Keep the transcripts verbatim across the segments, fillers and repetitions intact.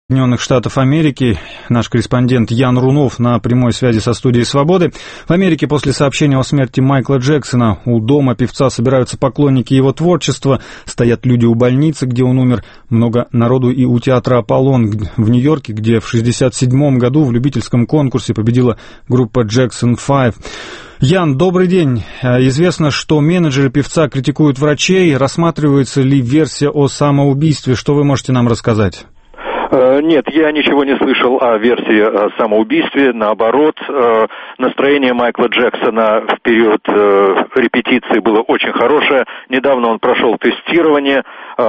Соединенных Штатов Америки. Наш корреспондент Ян Рунов на прямой связи со студией «Свободы». В Америке после сообщения о смерти Майкла Джексона у дома певца собираются поклонники его творчества. Стоят люди у больницы, где он умер. Много народу и у театра «Аполлон» в Нью-Йорке, где в шестьдесят седьмом году в любительском конкурсе победила группа Jackson пять. Ян, добрый день. Известно, что менеджеры певца критикуют врачей. Рассматривается ли версия о самоубийстве? Что вы можете нам рассказать? Нет, я ничего не слышал о версии о самоубийстве. Наоборот, настроение Майкла Джексона в период репетиции было очень хорошее. Недавно он прошел тестирование,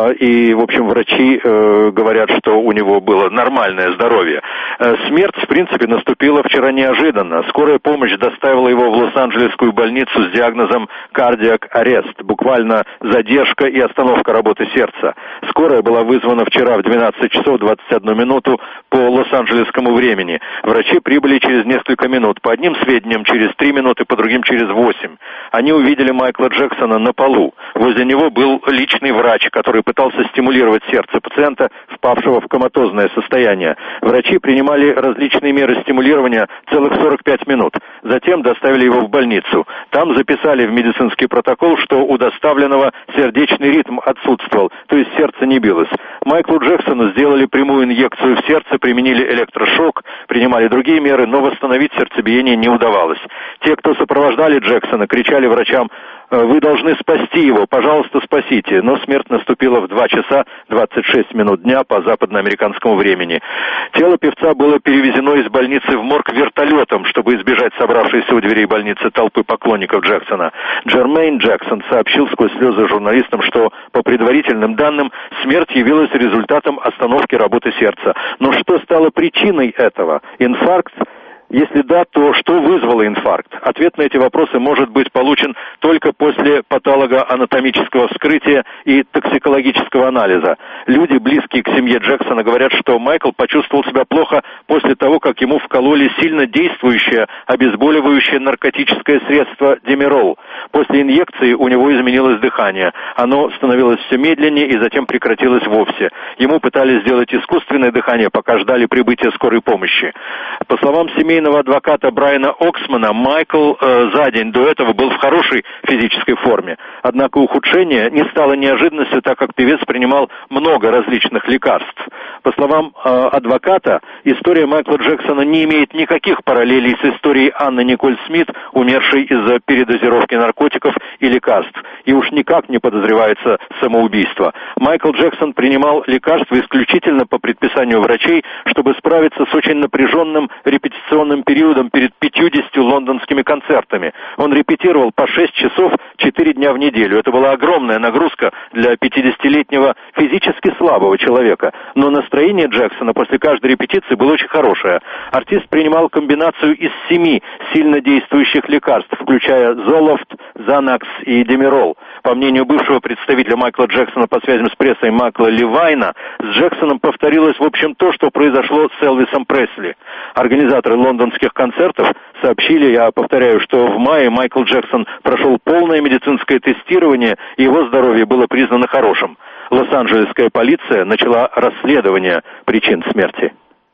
и, в общем, врачи говорят, что у него было нормальное здоровье. Смерть, в принципе, наступила вчера неожиданно. Скорая помощь доставила его в Лос-Анджелесскую больницу с диагнозом cardiac arrest, буквально задержка и остановка работы сердца. Скорая была вызвана вчера в двенадцать часов двадцать одну минуту по лос-анджелесскому времени. Врачи прибыли через несколько минут. По одним сведениям через три минуты, по другим через восемь. Они увидели Майкла Джексона на полу. Возле него был личный врач, который пытался стимулировать сердце пациента, впавшего в коматозное состояние. Врачи принимали различные меры стимулирования целых сорок пять минут. Затем доставили его в больницу. Там записали в медицинский протокол, что у доставленного сердечный ритм отсутствовал, то есть сердце не билось. Майклу Джексону сделали прямую инъекцию в сердце, применили электрошок, принимали другие меры, но восстановить сердцебиение не удавалось. Те, кто сопровождали Джексона, кричали врачам: «Вы должны спасти его, пожалуйста, спасите». Но смерть наступила в два часа двадцать шесть минут дня по западноамериканскому времени. Тело певца было перевезено из больницы в морг вертолетом, чтобы избежать собравшейся у дверей больницы толпы поклонников Джексона. Джермейн Джексон сообщил сквозь слезы журналистам, что, по предварительным данным, смерть явилась результатом остановки работы сердца. Но что стало причиной этого? Инфаркт? Если да, то что вызвало инфаркт? Ответ на эти вопросы может быть получен только после патологоанатомического вскрытия и токсикологического анализа. Люди, близкие к семье Джексона, говорят, что Майкл почувствовал себя плохо после того, как ему вкололи сильно действующее обезболивающее наркотическое средство Демирол. После инъекции у него изменилось дыхание. Оно становилось все медленнее и затем прекратилось вовсе. Ему пытались сделать искусственное дыхание, пока ждали прибытия скорой помощи. По словам семейного адвоката Брайана Оксмана, Майкл э, за день до этого был в хорошей физической форме. Однако ухудшение не стало неожиданностью, так как певец принимал много различных лекарств. По словам э, адвоката, история Майкла Джексона не имеет никаких параллелей с историей Анны Николь Смит, умершей из-за передозировки наркотиков и лекарств. И уж никак не подозревается самоубийство. Майкл Джексон принимал лекарства исключительно по предписанию врачей, чтобы справиться с очень напряженным репетиционным периодом перед пятьюдесятью лондонскими концертами. Он репетировал по шесть часов четыре дня в неделю. Это была огромная нагрузка для пятидесятилетнего физически слабого человека. Но настроение Джексона после каждой репетиции было очень хорошее. Артист принимал комбинацию из семи сильно действующих лекарств, включая Золофт, Занакс и Демирол. По мнению бывшего представителя Майкла Джексона по связям с прессой Майкла Левайна, с Джексоном повторилось в общем то, что произошло с Элвисом Пресли. Организаторы лондонских концертов сообщили, я повторяю, что в мае Майкл Джексон прошел полное медицинское тестирование, и его здоровье было признано хорошим. Лос-Анджелесская полиция начала расследование причин смерти.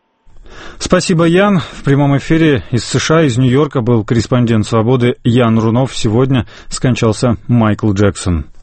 Спасибо, Ян. В прямом эфире из США, из Нью-Йорка был корреспондент «Свободы» Ян Рунов. Сегодня скончался Майкл Джексон.